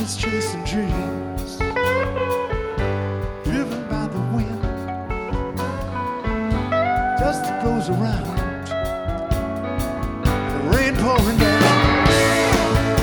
is chasing dreams, driven by the wind, dust that blows around, the rain pouring down.